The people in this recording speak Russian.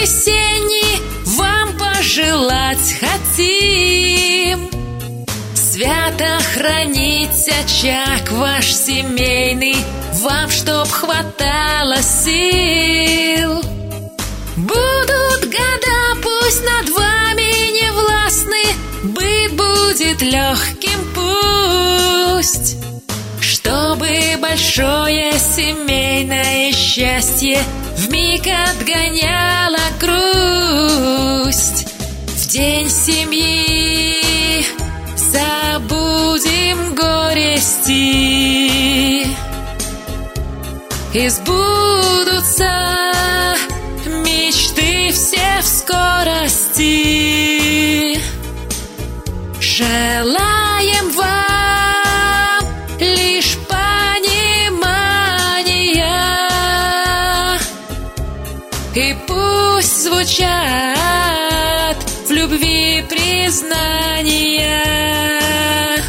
весенний вам пожелать хотим. Свято хранить очаг ваш семейный, вам чтоб хватало сил. Будут года, пусть над вами не властны, быт будет легким пусть, чтобы большое семейное счастье вмиг отгоняло грусть. В день семьи забудем горести, и сбудутся мечты все в скорости. Желаем вам лишь понимания, и пусть звучат в любви признания.